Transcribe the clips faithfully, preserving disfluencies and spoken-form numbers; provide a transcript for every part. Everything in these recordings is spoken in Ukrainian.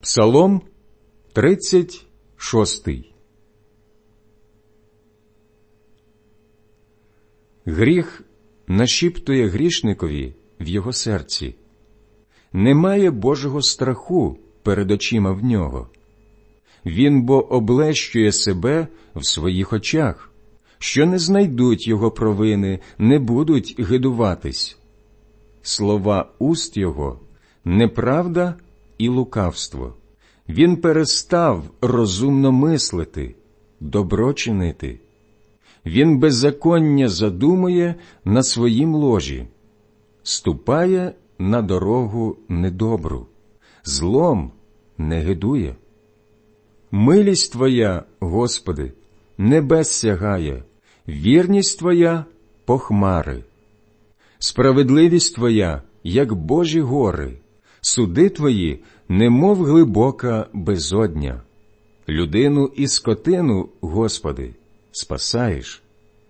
Псалом тридцять шостий. Гріх нашіптує грішникові в його серці. Немає Божого страху перед очима в нього. Він бо облещує себе в своїх очах, що не знайдуть його провини, не будуть гидуватись. Слова уст його – неправда і лукавство. Він перестав розумно мислити, добро чинити. Він беззаконня задумує на своїм ложі, ступає на дорогу недобру, злом не гидує. Милість Твоя, Господи, небес сягає, вірність Твоя – по хмари. Справедливість Твоя, як Божі гори, суди Твої, немов глибока безодня. Людину і скотину, Господи, спасаєш.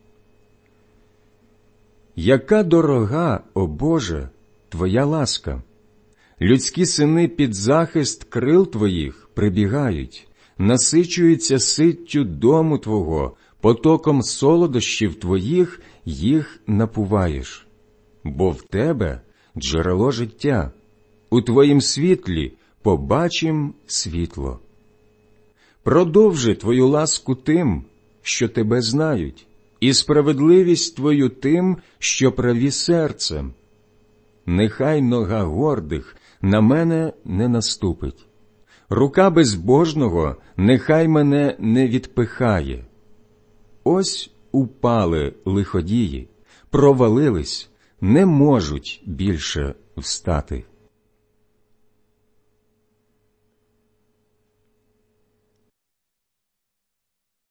Яка дорога, о Боже, Твоя ласка! Людські сини під захист крил Твоїх прибігають, насичуються ситтю дому Твого, потоком солодощів Твоїх їх напуваєш. Бо в Тебе джерело життя, у Твоїм світлі побачим світло. Продовжи Твою ласку тим, що Тебе знають, і справедливість Твою тим, що праві серцем. Нехай нога гордих на мене не наступить. Рука безбожного нехай мене не відпихає. Ось упали лиходії, провалились, не можуть більше встати.